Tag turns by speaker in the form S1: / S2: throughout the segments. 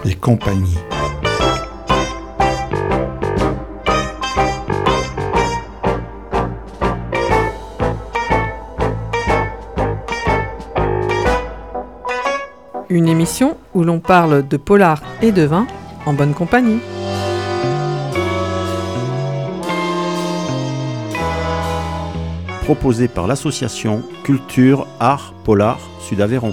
S1: et compagnie.
S2: Une émission où l'on parle de polar et de vin en bonne compagnie.
S3: Proposé par l'association Culture Art Polar Sud-Aveyron.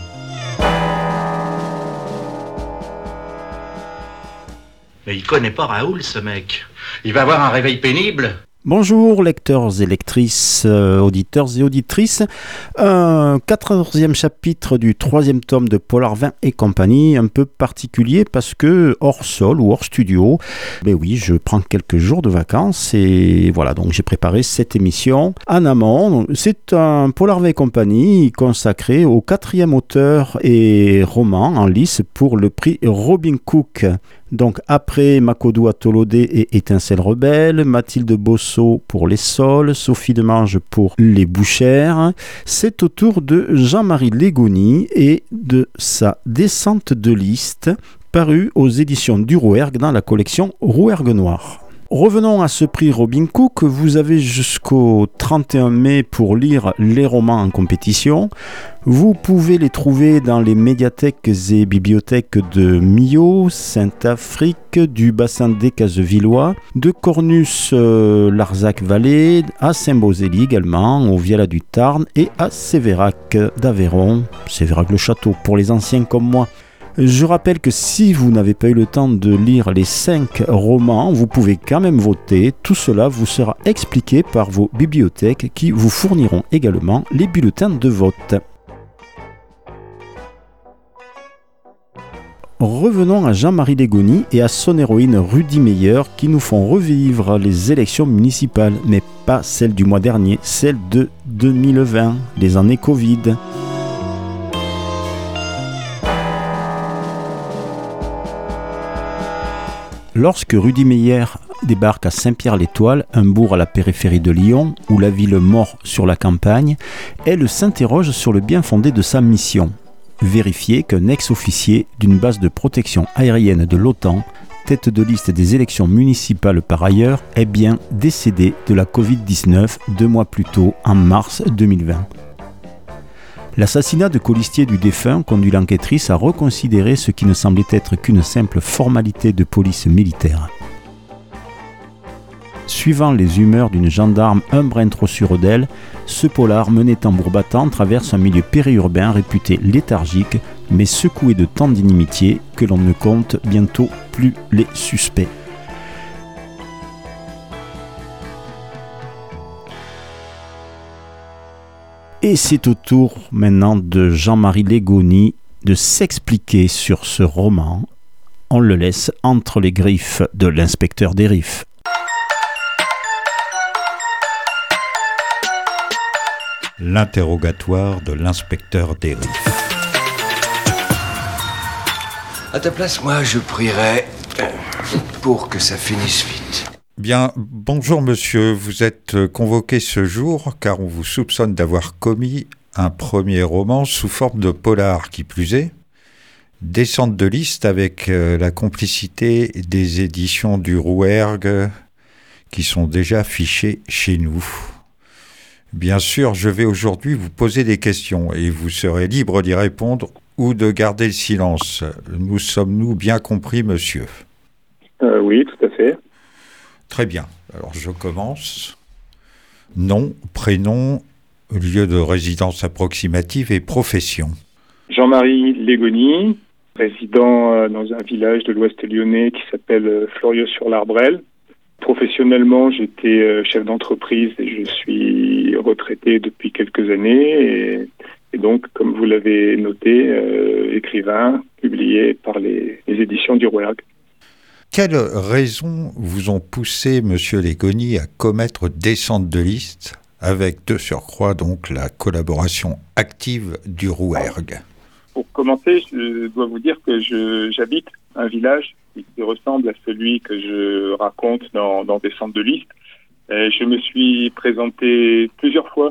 S4: Mais il connaît pas Raoul, ce mec. Il va avoir un réveil pénible.
S3: Bonjour lecteurs et lectrices, auditeurs et auditrices. Un 14e chapitre du 3e tome de Polar Vin et compagnie, un peu particulier parce que hors sol ou hors studio, ben oui, je prends quelques jours de vacances et voilà, donc j'ai préparé cette émission en amont. C'est un Polar Vin et compagnie consacré au 4e auteur et roman en lice pour le prix Robin Cook. Donc après Makodou Atolodé et Étincelle Rebelle, Mathilde Bosso pour Les Sols, Sophie Demange pour Les Bouchères, c'est au tour de Jean-Marie Légoni et de sa descente de liste parue aux éditions du Rouergue dans la collection Rouergue Noir. Revenons à ce prix Robin Cook. Vous avez jusqu'au 31 mai pour lire les romans en compétition. Vous pouvez les trouver dans les médiathèques et bibliothèques de Millau, Saint-Afrique, du bassin des Casevillois, de Cornus-Larzac-Vallée, à Saint-Beauzély également, au Viala du Tarn et à Sévérac d'Aveyron, Sévérac-le-Château pour les anciens comme moi. Je rappelle que si vous n'avez pas eu le temps de lire les 5 romans, vous pouvez quand même voter. Tout cela vous sera expliqué par vos bibliothèques qui vous fourniront également les bulletins de vote. Revenons à Jean-Marie Légoni et à son héroïne Rudy Meyer qui nous font revivre les élections municipales, mais pas celles du mois dernier, celles de 2020, les années Covid. Lorsque Rudy Meyer débarque à Saint-Pierre-l'Étoile, un bourg à la périphérie de Lyon, où la ville mord sur la campagne, elle s'interroge sur le bien fondé de sa mission. Vérifier qu'un ex-officier d'une base de protection aérienne de l'OTAN, tête de liste des élections municipales par ailleurs, est bien décédé de la Covid-19 2 mois plus tôt, en mars 2020. L'assassinat de colistier du défunt conduit l'enquêtrice à reconsidérer ce qui ne semblait être qu'une simple formalité de police militaire. Suivant les humeurs d'une gendarme un brin trop sûre d'elle, ce polar mené tambour battant traverse un milieu périurbain réputé léthargique, mais secoué de tant d'inimitiés que l'on ne compte bientôt plus les suspects. Et c'est au tour maintenant de Jean-Marie Légoni de s'expliquer sur ce roman. On le laisse entre les griffes de l'inspecteur des Riffs.
S5: L'interrogatoire de l'inspecteur des Riffs.
S6: À ta place, moi, je prierais pour que ça finisse vite.
S5: Bien, bonjour monsieur, vous êtes convoqué ce jour car on vous soupçonne d'avoir commis un premier roman sous forme de polar, qui plus est, descente de liste avec la complicité des éditions du Rouergue qui sont déjà affichées chez nous. Bien sûr, je vais aujourd'hui vous poser des questions et vous serez libre d'y répondre ou de garder le silence. Nous sommes-nous bien compris, monsieur ?
S7: Oui, tout à fait.
S5: Très bien. Alors, je commence. Nom, prénom, lieu de résidence approximative et profession.
S7: Jean-Marie Légoni, résident dans un village de l'Ouest lyonnais qui s'appelle Fleurieux-sur-l'Arbrelle. Professionnellement, j'étais chef d'entreprise et je suis retraité depuis quelques années. Et donc, comme vous l'avez noté, écrivain, publié par les éditions du Rouergue.
S5: Quelles raisons vous ont poussé, monsieur Légoni, à commettre descente de liste, avec de surcroît donc la collaboration active du Rouergue ?
S7: Pour commencer, je dois vous dire que j'habite un village qui ressemble à celui que je raconte dans Descente de liste. Je me suis présenté plusieurs fois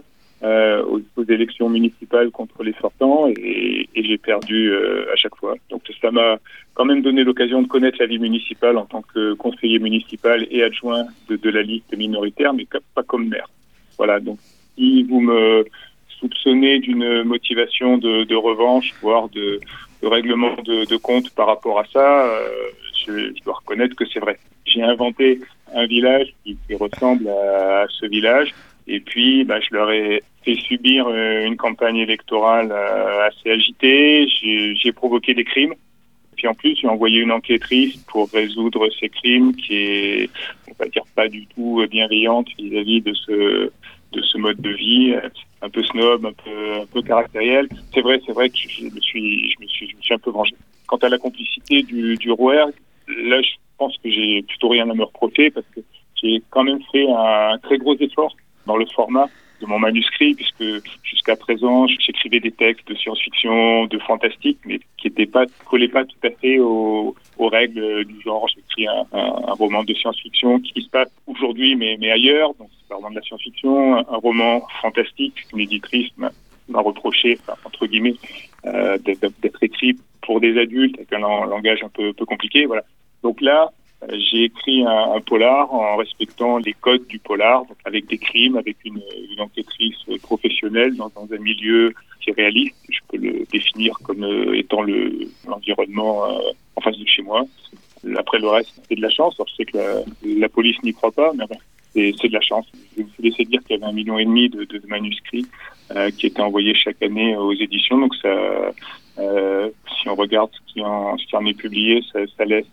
S7: aux élections municipales contre les sortants et j'ai perdu à chaque fois. Donc ça m'a quand même donné l'occasion de connaître la vie municipale en tant que conseiller municipal et adjoint de la liste minoritaire, mais pas comme maire. Voilà, donc si vous me soupçonnez d'une motivation de revanche, voire de règlement de compte par rapport à ça, je dois reconnaître que c'est vrai. J'ai inventé un village qui ressemble à ce village. Et puis, je leur ai fait subir une campagne électorale assez agitée. J'ai provoqué des crimes. Puis en plus, j'ai envoyé une enquêtrice pour résoudre ces crimes qui est, on va dire, pas du tout bienveillante vis-à-vis de ce mode de vie, un peu snob, un peu caractériel. C'est vrai que je me suis un peu vengé. Quant à la complicité du ROER, là, je pense que j'ai plutôt rien à me reprocher parce que j'ai quand même fait un très gros effort dans le format de mon manuscrit, puisque jusqu'à présent, j'écrivais des textes de science-fiction, de fantastique, mais qui collaient pas tout à fait aux règles du genre. J'écris un roman de science-fiction qui se passe aujourd'hui, mais ailleurs. Donc, c'est vraiment de la science-fiction, un roman fantastique qu'une éditrice m'a reproché, entre guillemets, d'être écrit pour des adultes avec un langage un peu compliqué. Voilà. Donc là, j'ai écrit un polar en respectant les codes du polar, donc avec des crimes, avec une enquêtrice professionnelle dans un milieu qui est réaliste. Je peux le définir comme étant l'environnement en face de chez moi. Après, le reste, c'est de la chance. Alors, je sais que la police n'y croit pas, mais c'est de la chance. Je me suis laissé dire qu'il y avait 1,5 million de manuscrits qui étaient envoyés chaque année aux éditions. Donc ça, si on regarde ce qui en est publié, ça laisse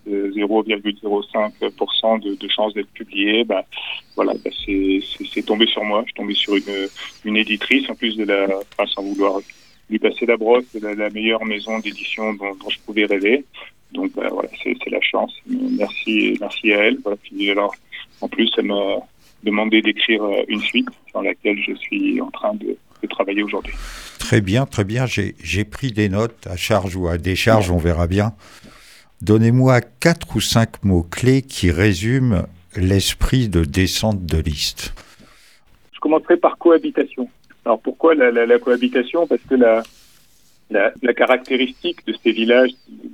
S7: 0,05% de chances d'être publié. C'est tombé sur moi. Je suis tombé sur une éditrice, en plus sans vouloir lui passer la brosse, de la meilleure maison d'édition dont je pouvais rêver. Donc c'est la chance. Merci à elle. Voilà. Puis alors, en plus, elle m'a demandé d'écrire une suite dans laquelle je suis en train de travailler aujourd'hui.
S5: Très bien. J'ai pris des notes à charge ou à décharge, on verra bien. Donnez-moi 4 ou 5 mots-clés qui résument l'esprit de Descente de liste.
S7: Je commencerai par cohabitation. Alors pourquoi la cohabitation ? Parce que la caractéristique de ces villages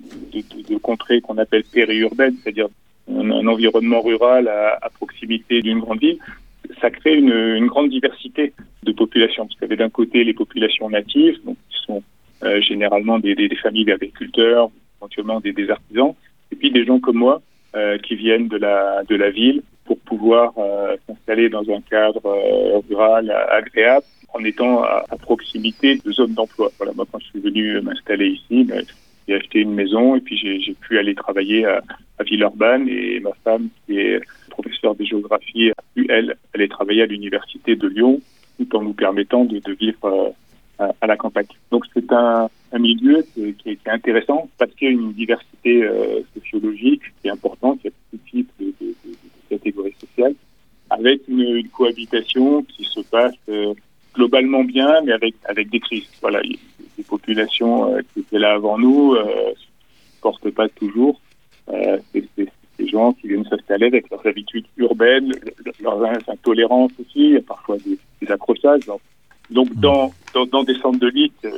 S7: de contrées qu'on appelle périurbaines, c'est-à-dire un environnement rural à proximité d'une grande ville, ça crée une grande diversité de populations. Parce qu'il y avait d'un côté les populations natives, donc qui sont généralement des familles d'agriculteurs, éventuellement des artisans, et puis des gens comme moi qui viennent de la ville pour pouvoir s'installer dans un cadre rural agréable en étant à proximité de zones d'emploi. Voilà, moi quand je suis venu m'installer ici, j'ai acheté une maison et puis j'ai pu aller travailler à Villeurbanne, et ma femme qui est professeure de géographie a pu, elle, aller travailler à l'université de Lyon tout en nous permettant de vivre à la campagne. Donc c'est un milieu qui est intéressant parce qu'il y a une diversité sociologique qui est importante, il y a tout type de catégories sociales, avec une cohabitation qui se passe globalement bien, mais avec des crises. Voilà, les populations qui étaient là avant nous ne portent pas toujours. C'est des gens qui viennent s'installer avec leurs habitudes urbaines, leurs intolérances aussi, il y a parfois des accrochages. Donc dans Descente de liste,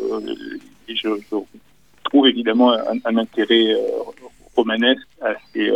S7: je trouve évidemment un intérêt romanesque à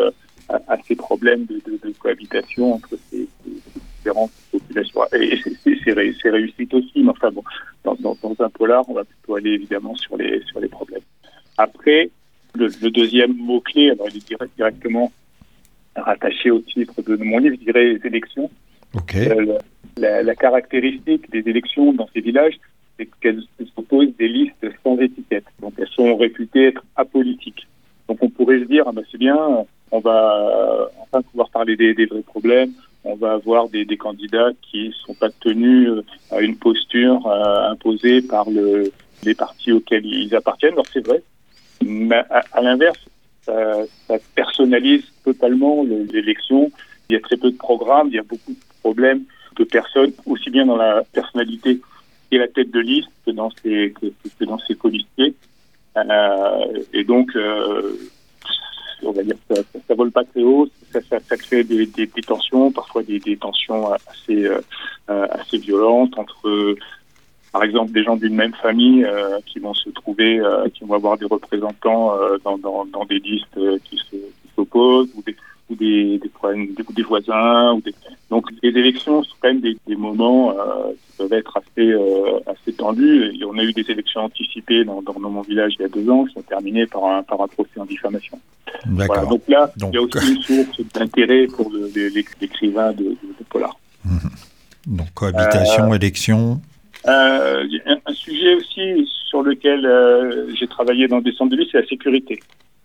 S7: ces problèmes de cohabitation entre ces différentes populations. Et c'est réussite aussi, mais enfin bon, dans un polar, on va plutôt aller évidemment sur les problèmes. Après, le deuxième mot-clé, alors il est directement rattaché au titre de mon livre, je dirais les élections.
S5: Okay.
S7: La caractéristique des élections dans ces villages, c'est qu'elles proposent des listes sans étiquette. Donc elles sont réputées être apolitiques. Donc on pourrait se dire, c'est bien, on va enfin pouvoir parler des vrais problèmes, on va avoir des candidats qui ne sont pas tenus à une posture imposée par les partis auxquels ils appartiennent. Alors c'est vrai, mais à l'inverse, ça personnalise totalement l'élection. Il y a très peu de programmes, il y a beaucoup de problèmes de personnes, aussi bien dans la personnalité et la tête de liste que dans ses colistiers. Et donc, on va dire que ça vole pas très haut, ça crée des tensions, parfois des tensions assez violentes entre par exemple des gens d'une même famille qui vont se trouver, qui vont avoir des représentants dans des listes qui s'opposent, ou des voisins. Donc les élections sont quand même des moments qui peuvent être assez tendus. Et on a eu des élections anticipées dans mon village il y a 2 ans qui sont terminées par un procès en diffamation.
S5: D'accord.
S7: Voilà, donc là, il y a aussi une source d'intérêt pour l'écrivain de polar.
S5: Donc cohabitation, élection.
S7: Un sujet aussi sur lequel j'ai travaillé dans Descente de liste, c'est la sécurité.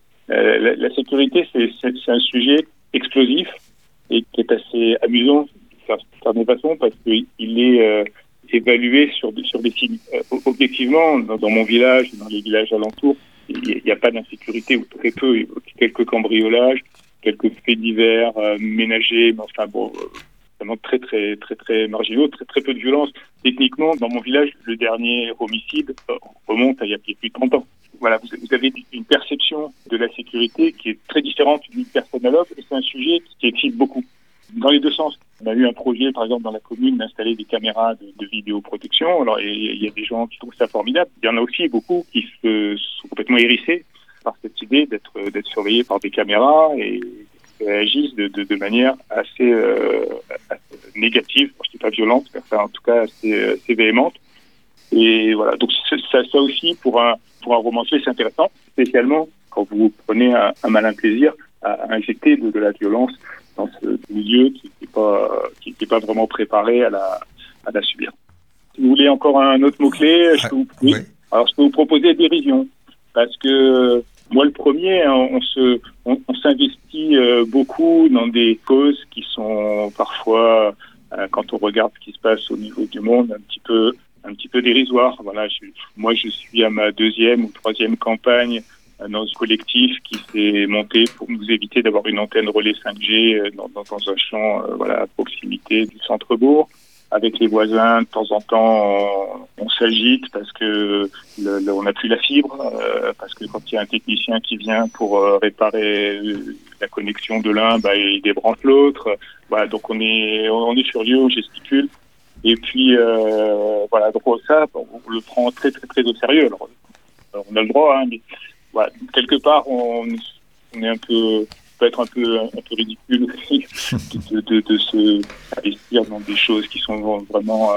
S7: La sécurité, c'est un sujet explosif et qui est assez amusant d'une certaine façon parce qu'il est évalué sur des signes. Objectivement, dans mon village, dans les villages alentours, il n'y a pas d'insécurité ou très peu. Quelques cambriolages, quelques faits divers ménagers, mais enfin bon, vraiment très très très très marginaux, très très peu de violence. Techniquement, dans mon village, le dernier homicide remonte à il y a plus de 30 ans. Voilà, vous avez une perception de la sécurité qui est très différente d'une personne à l'autre, et c'est un sujet qui excite beaucoup. Dans les deux sens. On a eu un projet, par exemple, dans la commune, d'installer des caméras de vidéoprotection. Alors, il y a des gens qui trouvent ça formidable. Il y en a aussi beaucoup qui sont complètement hérissés par cette idée d'être surveillés par des caméras et réagissent de manière assez négative, je ne dis pas violente, mais enfin, en tout cas assez véhémente. Et voilà, donc ça aussi, pour un romancier, c'est intéressant, spécialement quand vous prenez un malin plaisir à injecter de la violence dans ce milieu qui n'est pas vraiment préparé à la subir. Si vous voulez encore un autre mot-clé, je peux vous proposer dérision. Parce que moi, le premier, on s'investit beaucoup dans des causes qui sont parfois, quand on regarde ce qui se passe au niveau du monde, un petit peu dérisoires. Voilà, moi, je suis à ma 2e ou 3e campagne dans ce collectif qui s'est monté pour nous éviter d'avoir une antenne relais 5G dans un champ à proximité du centre-bourg. Avec les voisins, de temps en temps, on s'agite parce que on n'a plus la fibre, parce que quand il y a un technicien qui vient pour réparer la connexion de l'un, il débranche l'autre. Voilà, donc on est furieux, on gesticule. Et puis donc ça, on le prend très très très au sérieux. Alors, on a le droit, mais voilà, quelque part, on peut être un peu ridicule aussi de se investir dans des choses qui sont vraiment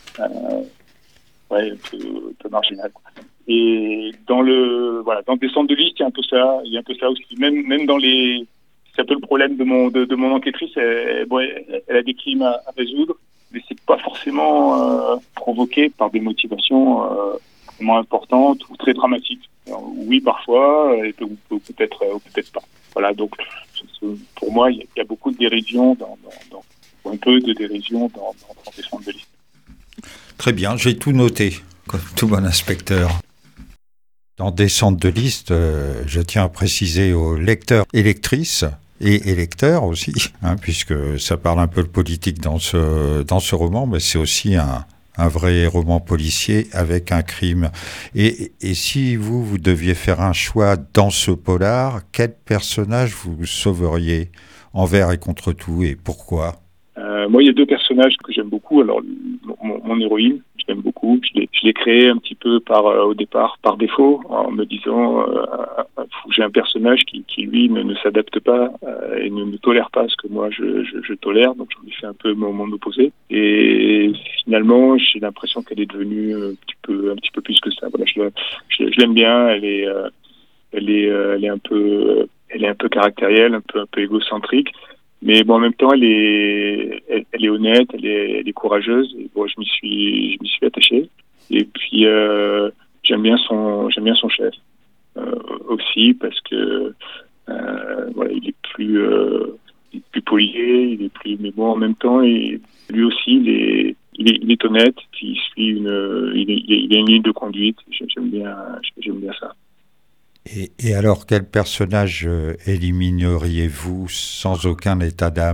S7: un peu marginales. Et dans Descente de liste, il y a un peu ça aussi. Même dans c'est un peu le problème de mon enquêtrice. Elle a des crimes à résoudre, mais c'est pas forcément provoqué par des motivations vraiment importantes ou très dramatiques. Alors, oui, parfois, ou peut-être pas. Voilà, donc pour moi, il y a beaucoup de dérision un peu de dérision dans Descente de liste.
S5: Très bien, j'ai tout noté, comme tout bon inspecteur. Dans Descente de liste, je tiens à préciser aux lecteurs et lectrices, et électeurs aussi, puisque ça parle un peu de politique dans ce roman, mais c'est aussi un vrai roman policier avec un crime. Et si vous deviez faire un choix dans ce polar, quel personnage vous sauveriez envers et contre tout, et pourquoi ?
S7: Moi, il y a 2 personnages que j'aime beaucoup. Alors, mon héroïne, je l'aime beaucoup. Je l'ai créée un petit peu au départ par défaut, en me disant j'ai un personnage qui lui ne s'adapte pas et ne tolère pas ce que moi je tolère. Donc, j'en ai fait un peu mon opposé. Et finalement, j'ai l'impression qu'elle est devenue un petit peu plus que ça. Voilà, je l'aime bien. Elle est un peu caractérielle, un peu égocentrique. Mais bon, en même temps, elle est honnête, elle est courageuse. Et bon, je m'y suis attaché. Et puis j'aime bien son chef aussi parce que il est plus polié, mais bon, en même temps, lui aussi, il est honnête. Puis il a une ligne de conduite. J'aime bien ça.
S5: Et alors, quel personnage élimineriez-vous sans aucun état d'âme ?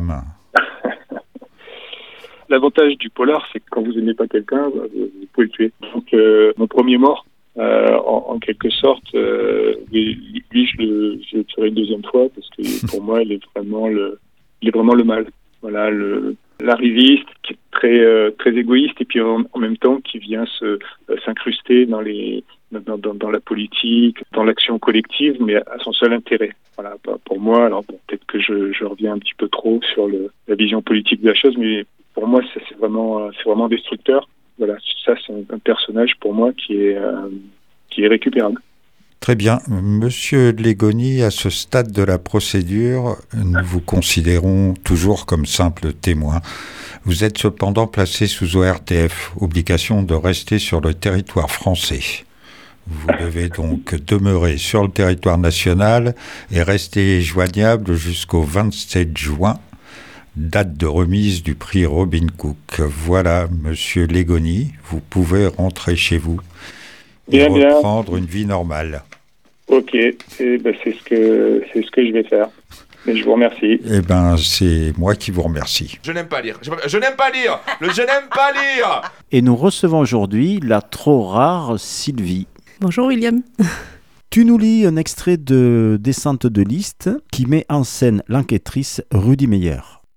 S7: L'avantage du polar, c'est que quand vous n'aimez pas quelqu'un, vous pouvez le tuer. Donc, mon premier mort, en quelque sorte, lui, je le tuerai une 2e fois parce que pour moi, il est vraiment le mal. Voilà, l'arriviste qui est très égoïste et puis en même temps qui vient s'incruster dans la politique, dans l'action collective, mais à son seul intérêt. Voilà, pour moi, alors peut-être que je reviens un petit peu trop sur la vision politique de la chose, mais pour moi, ça, c'est vraiment destructeur. Voilà, ça, c'est un personnage pour moi qui est récupérable.
S5: Très bien. Monsieur Légony, à ce stade de la procédure, nous vous considérons toujours comme simple témoin. Vous êtes cependant placé sous ORTF, obligation de rester sur le territoire français. Vous devez donc demeurer sur le territoire national et rester joignable jusqu'au 27 juin, date de remise du prix Robin Cook. Voilà, Monsieur Légony, vous pouvez rentrer chez vous et reprendre une vie normale.
S7: Ok, c'est ce que je vais faire. Mais je vous remercie.
S5: Eh ben, c'est moi qui vous remercie.
S1: Je n'aime pas lire. Je n'aime pas lire. Je n'aime pas lire.
S3: Et nous recevons aujourd'hui la trop rare Sylvie.
S8: Bonjour William.
S3: Tu nous lis un extrait de Descente de liste qui met en scène l'enquêtrice Rudy Meyer.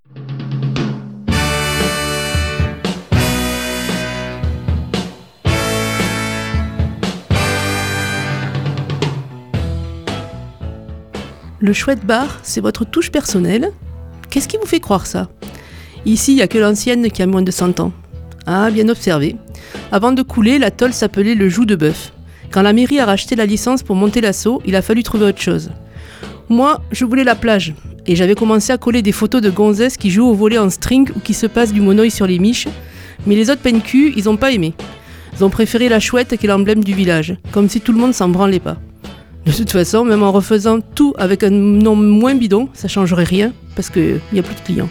S8: Le chouette bar, c'est votre touche personnelle? Qu'est-ce qui vous fait croire ça? Ici, il n'y a que l'ancienne qui a moins de 100 ans. Ah, bien observé. Avant de couler, la tôle s'appelait le Joug de Bœuf. Quand la mairie a racheté la licence pour monter l'assaut, il a fallu trouver autre chose. Moi, je voulais la plage, et j'avais commencé à coller des photos de gonzesses qui jouent au volley en string ou qui se passent du monoeil sur les miches, mais les autres pencu, ils ont pas aimé. Ils ont préféré la chouette qui est l'emblème du village, comme si tout le monde s'en branlait pas. De toute façon, même en refaisant tout avec un nom moins bidon, ça changerait rien, parce qu'il n'y a plus de clients.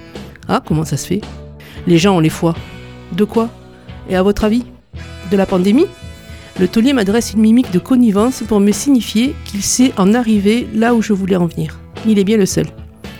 S8: Ah, comment ça se fait? Les gens ont les foies. De quoi? Et à votre avis? De la pandémie? Le taulier m'adresse une mimique de connivence pour me signifier qu'il sait en arriver là où je voulais en venir. Il est bien le seul.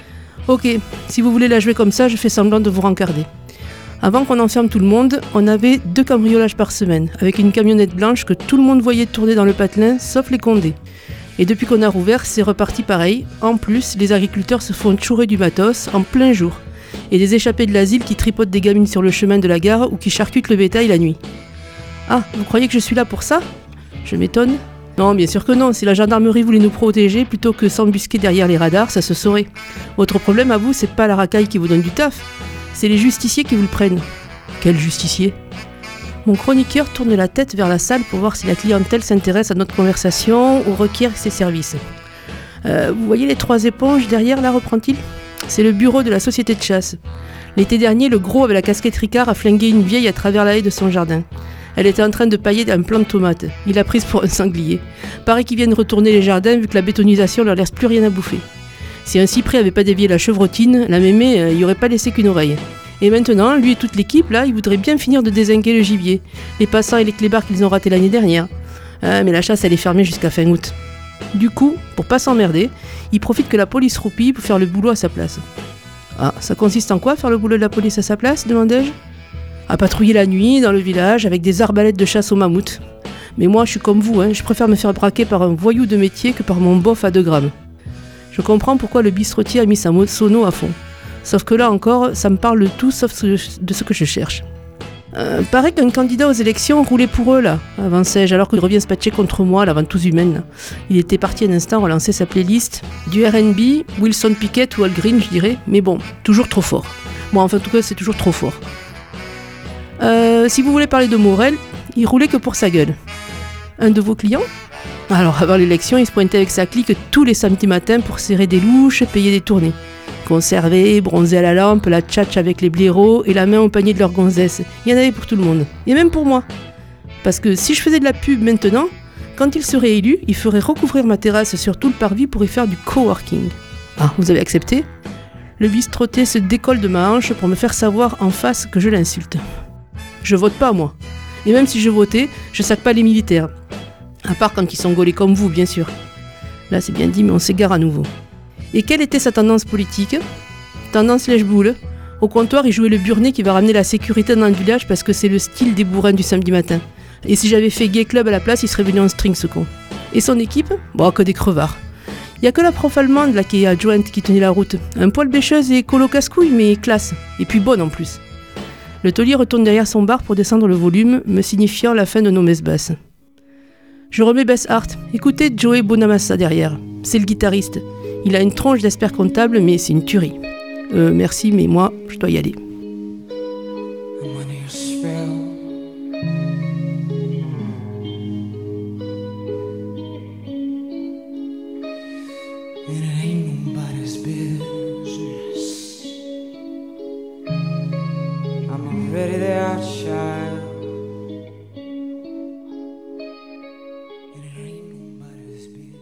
S8: Ok, si vous voulez la jouer comme ça, je fais semblant de vous rencarder. Avant qu'on enferme tout le monde, on avait 2 cambriolages par semaine, avec une camionnette blanche que tout le monde voyait tourner dans le patelin, sauf les condés. Et depuis qu'on a rouvert, c'est reparti pareil. En plus, les agriculteurs se font chourer du matos en plein jour. Et des échappés de l'asile qui tripotent des gamines sur le chemin de la gare ou qui charcutent le bétail la nuit. Ah, vous croyez que je suis là pour ça? Je m'étonne. Non, bien sûr que non. Si la gendarmerie voulait nous protéger plutôt que s'embusquer derrière les radars, ça se saurait. Votre problème à vous, c'est pas la racaille qui vous donne du taf. C'est les justiciers qui vous le prennent. Quel justicier? Mon chroniqueur tourne la tête vers la salle pour voir si la clientèle s'intéresse à notre conversation ou requiert ses services. Vous voyez les 3 éponges derrière, là, reprend-il? C'est le bureau de la société de chasse. L'été dernier, le gros avec la casquette Ricard a flingué une vieille à travers la haie de son jardin. Elle était en train de pailler un plant de tomates. Il l'a prise pour un sanglier. Pareil qu'ils viennent retourner les jardins vu que la bétonisation leur laisse plus rien à bouffer. Si un cyprès avait pas dévié la chevrotine, la mémé, il aurait pas laissé qu'une oreille. Et maintenant, lui et toute l'équipe, là, ils voudraient bien finir de dézinguer le gibier. Les passants et les clébards qu'ils ont ratés l'année dernière. Ah, mais la chasse, elle est fermée jusqu'à fin août. Du coup, pour pas s'emmerder, ils profitent que la police roupille pour faire le boulot à sa place. Ah, ça consiste en quoi, faire le boulot de la police à sa place, demandai-je? À patrouiller la nuit, dans le village, avec des arbalètes de chasse au mammouth. Mais moi, je suis comme vous, je préfère me faire braquer par un voyou de métier que par mon bof à 2 grammes. Je comprends pourquoi le bistrotier a mis sa sono à fond. Sauf que là encore, ça me parle de tout sauf de ce que je cherche. Paraît qu'un candidat aux élections roulait pour eux, là, avançai-je, alors qu'il revient se patcher contre moi, la ventouse humaine. Là. Il était parti un instant relancer sa playlist. Du R&B, Wilson Pickett ou Al Green, je dirais, mais bon, toujours trop fort. Bon, enfin, en tout cas, c'est toujours trop fort. Si vous voulez parler de Morel, il roulait que pour sa gueule. Un de vos clients? Alors, avant l'élection, il se pointait avec sa clique tous les samedis matins pour serrer des louches, payer des tournées. Conserver, bronzer à la lampe, la tchatch avec les blaireaux et la main au panier de leur gonzesse. Il y en avait pour tout le monde. Et même pour moi. Parce que si je faisais de la pub maintenant, quand il serait élu, il ferait recouvrir ma terrasse sur tout le parvis pour y faire du coworking. Ah, vous avez accepté? Le bistroté se décolle de ma hanche pour me faire savoir en face que je l'insulte. Je vote pas, moi. Et même si je votais, je sac pas les militaires. À part quand ils sont gaulés comme vous, bien sûr. Là, c'est bien dit, mais on s'égare à nouveau. Et quelle était sa tendance politique? Tendance lèche-boule. Au comptoir, il jouait le burné qui va ramener la sécurité dans le village parce que c'est le style des bourrins du samedi matin. Et si j'avais fait gay club à la place, il serait venu en string, ce con. Et son équipe? Bon, que des crevards. Il y a que la prof allemande, là, qui est adjointe, qui tenait la route. Un poil bêcheuse et écolo casse-couille, mais classe. Et puis bonne, en plus. Le taulier retourne derrière son bar pour descendre le volume, me signifiant la fin de nos messes basses. Je remets Beth Hart. Écoutez Joey Bonamassa derrière. C'est le guitariste. Il a une tronche d'expert comptable, mais c'est une tuerie. Merci, mais moi, je dois y aller.
S9: Ready there, child. And it ain't nobody's business.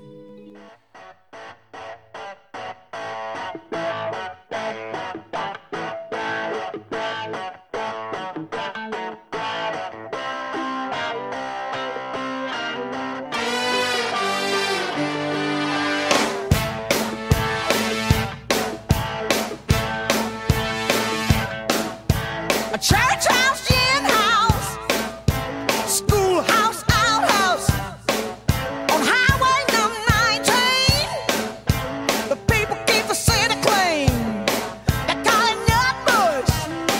S9: A church house, gin house, schoolhouse, outhouse, on highway number 19. The people keep the city clean. They call it Nutbush.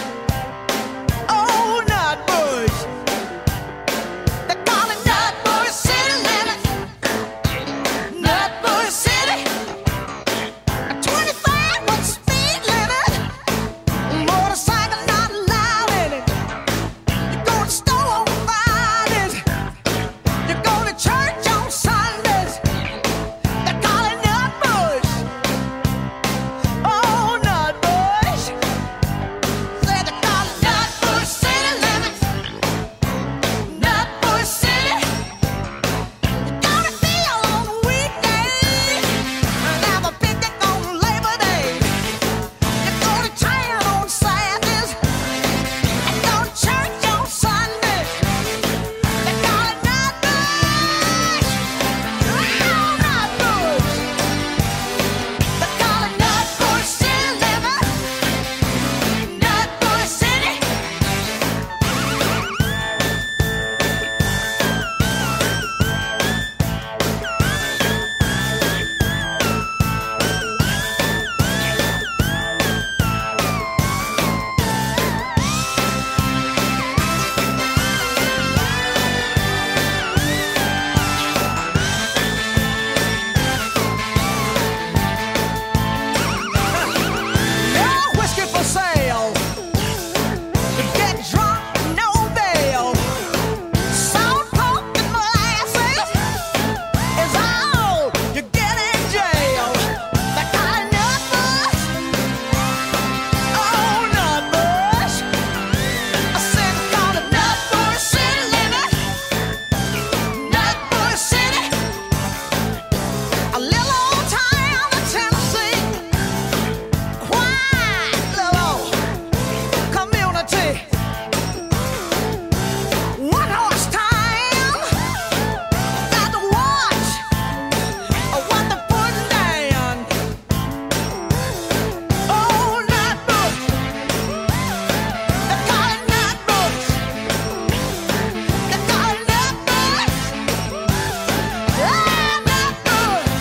S9: Oh, Nutbush. They call it Nutbush City limit. Nutbush City. 25 was the speed limit. Motorcycle not allowed in it. You go to store on Fridays. You go to church on Sundays. They call it Nutbush. Oh, Nutbush. Say they call it Nutbush City limits. Nutbush City. You go to feel on weekdays and have a picnic on Labor Day. You go to town on Saturdays and go to church on Sundays. They call it Nutbush. Oh, Nutbush. They call it Nutbush City limit. Nutbush City. No whiskey for sale. You get drunk, no bail. Salt, pork, and molasses is all you get in jail. They call it Nutbush. Oh, Nutbush. I said they call it Nutbush City limit. Nutbush City. A little old town in Tennessee. Quiet little community. One horse town. Got to watch what they're putting down. Oh, Nutbush. They call it Nutbush. They call it Nutbush. Yeah, Nutbush.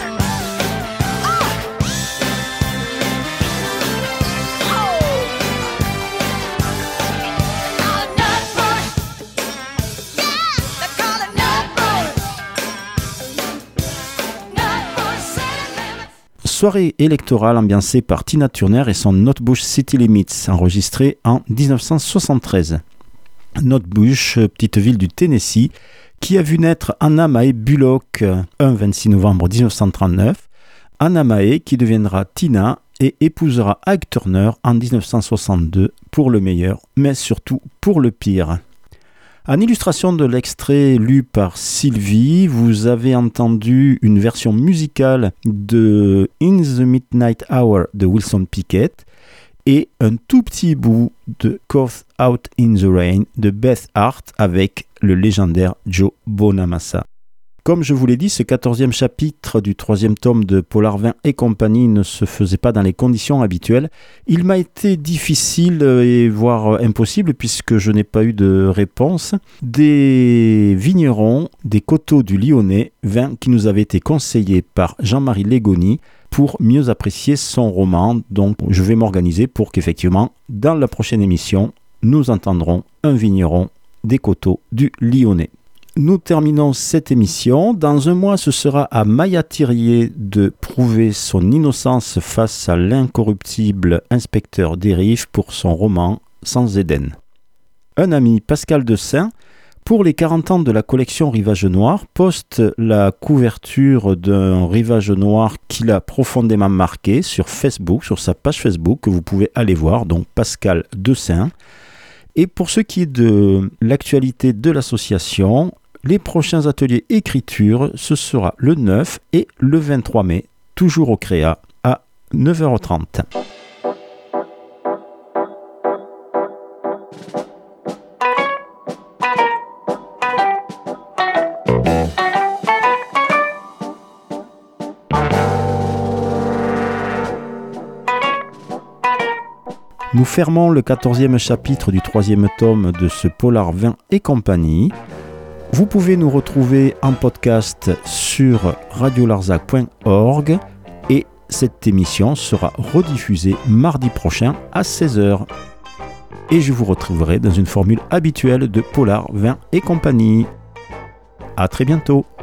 S3: Soirée électorale ambiancée par Tina Turner et son Nutbush City Limits, enregistré en 1973. Nutbush, petite ville du Tennessee, qui a vu naître Anna Mae Bullock un 26 novembre 1939. Anna Mae qui deviendra Tina et épousera Ike Turner en 1962 pour le meilleur, mais surtout pour le pire. En illustration de l'extrait lu par Sylvie, vous avez entendu une version musicale de In the Midnight Hour de Wilson Pickett et un tout petit bout de Caught Out in the Rain de Beth Hart avec le légendaire Joe Bonamassa. Comme je vous l'ai dit, ce 14e chapitre du 3e tome de Polar 20 et compagnie ne se faisait pas dans les conditions habituelles. Il m'a été difficile et voire impossible puisque je n'ai pas eu de réponse des vignerons des coteaux du Lyonnais, vin qui nous avait été conseillé par Jean-Marie Légoni pour mieux apprécier son roman. Donc je vais m'organiser pour qu'effectivement, dans la prochaine émission, nous entendrons un vigneron des coteaux du Lyonnais. Nous terminons cette émission. Dans un mois, ce sera à Maya Thirier de prouver son innocence face à l'incorruptible inspecteur des Rives pour son roman Sans Éden. Un ami, Pascal Dessin, pour les 40 ans de la collection Rivage Noir, poste la couverture d'un Rivage Noir qu'il a profondément marqué sur Facebook, sur sa page Facebook, que vous pouvez aller voir, donc Pascal Dessin. Et pour ce qui est de l'actualité de l'association, les prochains ateliers écriture, ce sera le 9 et le 23 mai, toujours au Créa, à 9h30. Nous fermons le 14e chapitre du 3e tome de ce polar Vin et compagnie. Vous pouvez nous retrouver en podcast sur radiolarzac.org et cette émission sera rediffusée mardi prochain à 16h. Et je vous retrouverai dans une formule habituelle de polar Vin et compagnie. À très bientôt.